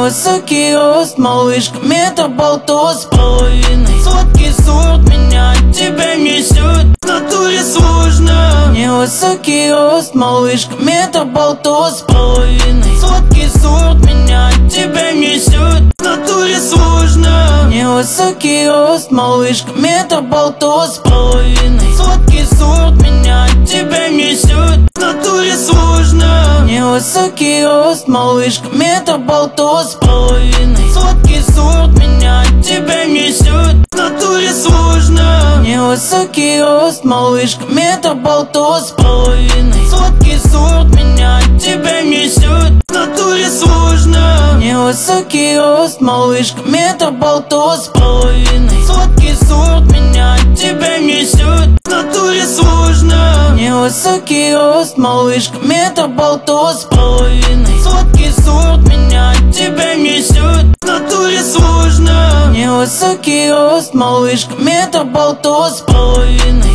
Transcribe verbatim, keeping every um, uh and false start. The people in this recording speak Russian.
Невысокий рост, малышка, метр болтос с половиной. Сладкий сорт, меня от тебя несет, в натуре сложно. Невысокий рост, малышка, метр болтос с половиной. Сладкий сорт, меня от тебя несет, в натуре сложно. Невысокий рост, малышка, метр болтос с половиной. Сладкий сорт, меня от тебя несет, в натуре сложно. Невысокий рост, малышка, метр болтос с половиной. Сладкий сорт, меня от тебя несет, в натуре сложно. Невысокий рост, малышка, метр болтос с половиной. Сладкий сорт, меня от тебя несет, в натуре сложно. Невысокий рост, малышка, метр болтос с половиной. Сладкий сорт, меня от тебя несет, в натуре сложно. Невысокий рост, малышка, метр болтос с половиной. Сладкий сорт, меня от тебя несет, в натуре сложно. Невысокий рост, малышка, метр болтос с половиной.